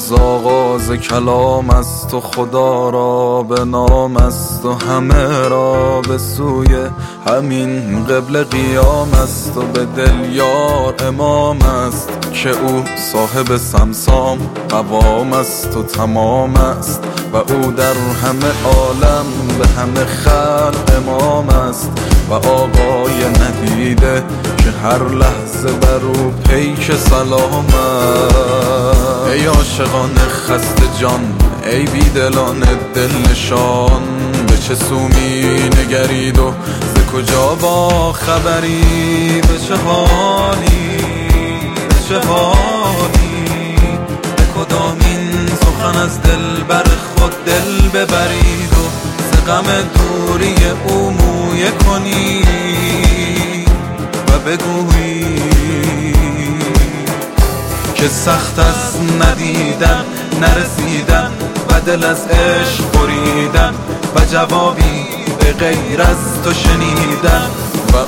ز آغاز کلام است و خدا را به نام است و همه را به سوی همین قبله قیام است و به دل یار امام است که او صاحب سمسام قوام است و تمام است و او در همه عالم به همه خلق امام است و آقای ندیده که هر لحظه بر او پیش سلام است. ای عاشقان خسته جان، ای بیدلان دل نشان، به چه سو می نگرید و ز کجا با خبری؟ به چه حالی، به چه حالی، به کدامین سخن از دل بر خود دل ببرید و ز غم دوری او مویه کنید و بگویید که سخت از ندیدن نرسیدن و دل از عشق بریدن و جوابی به غیر از تو شنیدن و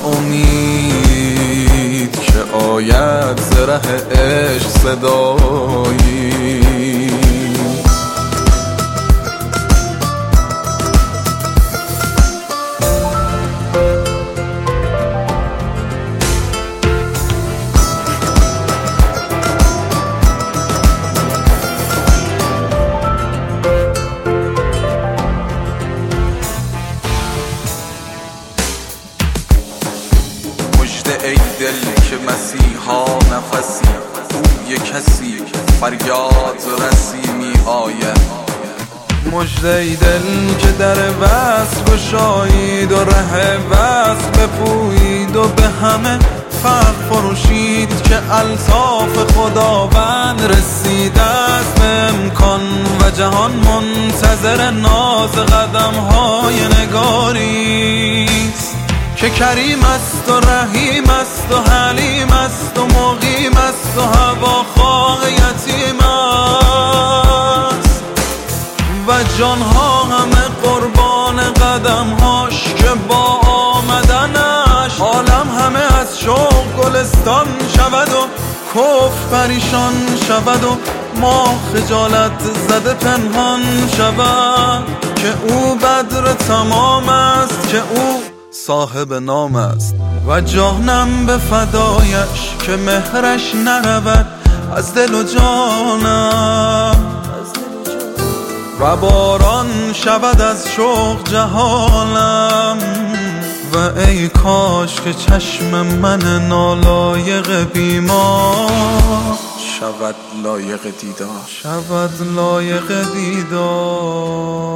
امید که آید ز ره عشق صدایی. ای دل که مسیحا نفسی بوی کسی فریاد رسی می آید. مژده ای دل که در وصل گشایید و ره وصل بپویید و به همه فرق فروشید که الطاف خداوند رسیده است به امکان و جهان منتظر ناز قدم های نگاریست که کریم است و رحیم است و حلیم است و مقیم است و هواخواه یتیم است و جانها همه قربان قدمهاش که با آمدنش عالم همه از شوق گلستان شود و کفر پریشان شود و ما خجالت زده پنهان شود که او بدر تمام است، که او صاحب نام است و جانم به فدایش که مهرش نرود از دل و جانم و باران شود از شوق جهانم و ای کاش که چشم من نالایق بیمار شود لایق دیدار، شود لایق دیدار.